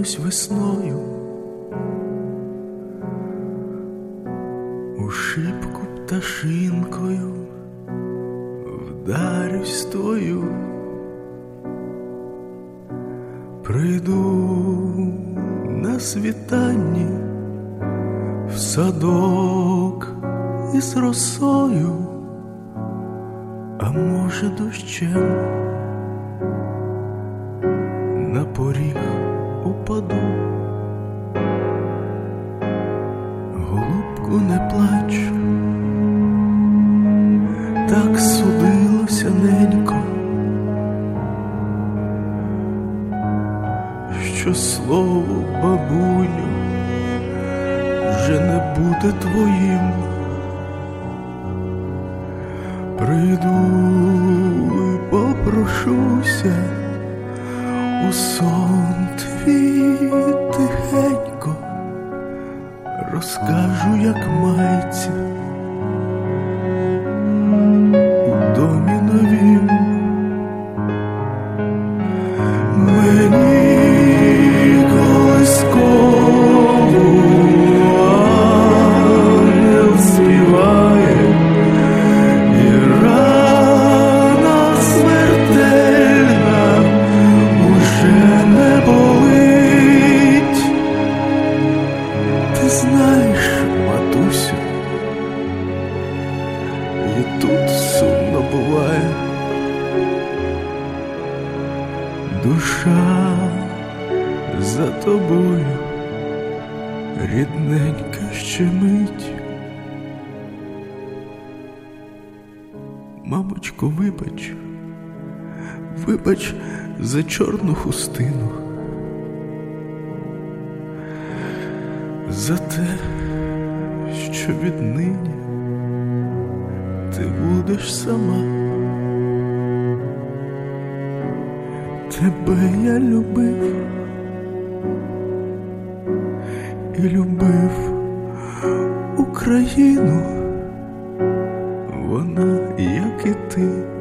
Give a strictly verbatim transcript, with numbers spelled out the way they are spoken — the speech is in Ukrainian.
повернусь весною, у шибку пташинкою вдарюсь тою, прийду на світанні в садок із росою, а може дощем на поріг упаду. Голубку, не плач, так судилося, ненько, що слово, бабуню, вже не буде твоїм. Прийду і попрошуся у сон твій тихенько, розкажу, як мається у домі новім. Мені колискову ангел співає, і рана смертельна уже не болить. Ти знаєш, матусю, і тут сумно буває. Душа за тобою, рідненька, щемить. Мамочко, вибач, вибач за чорну хустину, за те, що віднині ти будеш сама. Тебе я любив і любив Україну, вона, як і ти,